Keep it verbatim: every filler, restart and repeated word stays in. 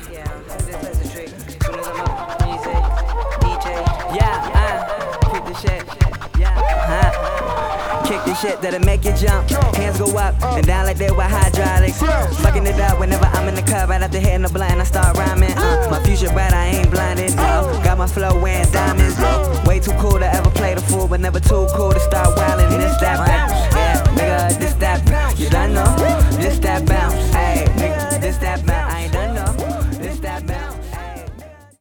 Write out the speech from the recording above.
Yeah, this is the trick. Soon as I'm up, music, D J. Yeah, uh, kick this shit. Yeah, huh? Kick this shit that'll make you jump. Hands go up and down like they were hydraulics. Fucking it up whenever I'm in the club. Right after hitting the blunt, I start rhyming.